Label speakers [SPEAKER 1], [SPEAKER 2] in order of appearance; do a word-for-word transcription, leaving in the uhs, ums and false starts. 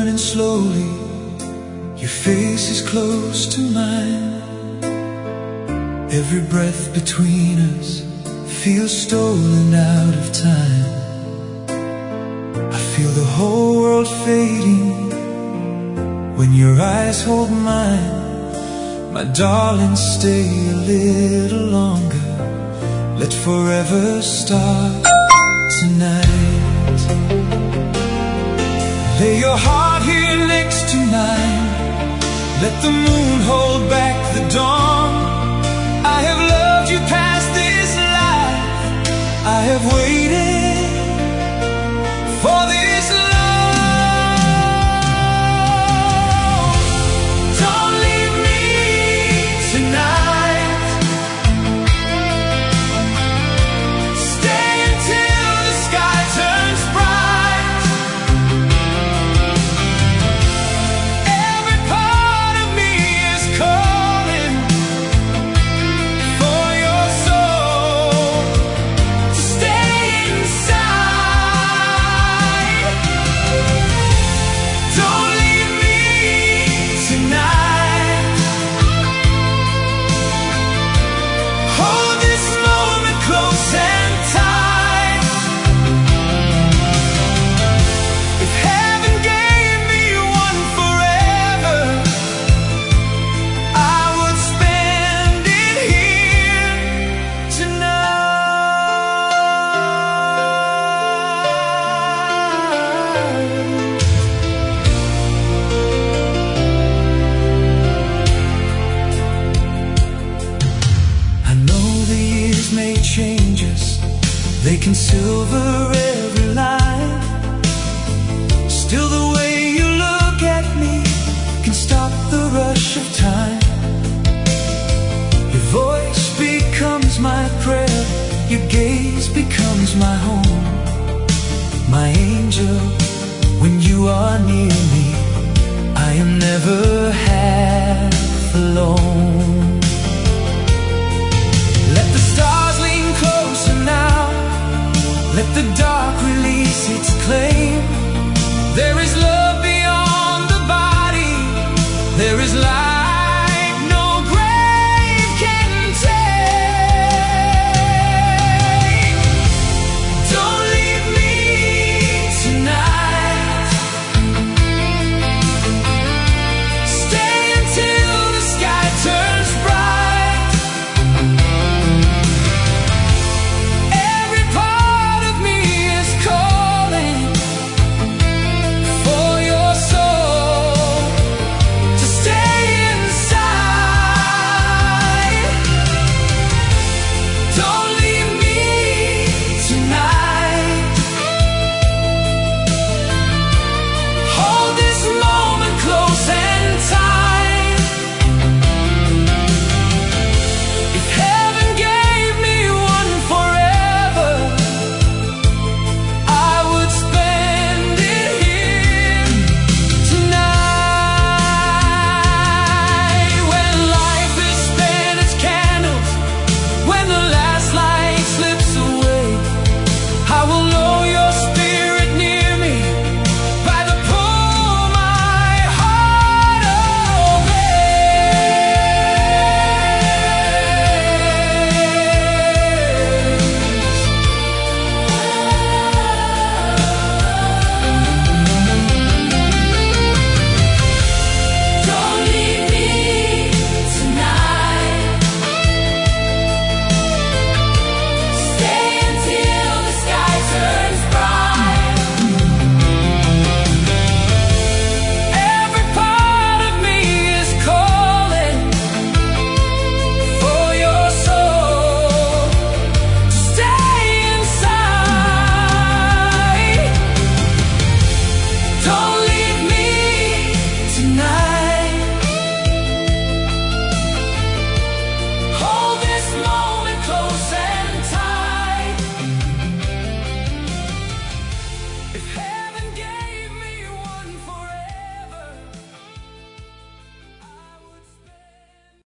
[SPEAKER 1] turning slowly, your face is close to mine. Every breath between us feels stolen out of time. I feel the whole world fading when your eyes hold mine. My darling, stay a little longer. Let forever start tonight. Lay your heart here next to mine. Let the moon hold back the dawn. I have loved you past this life. I have waited for this love. Don't leave me tonight. Stay until the sky turns bright. Every part of me is calling for your soul to stay inside. Don't leave me tonight. Hold this moment close and tight. If heaven gave me one forever, I would spend it here tonight. I know the years may change us, they can silver every line. Still the way you look at me can stop the rush of time. Your voice becomes my prayer, your gaze becomes my home. My angel, when you are near,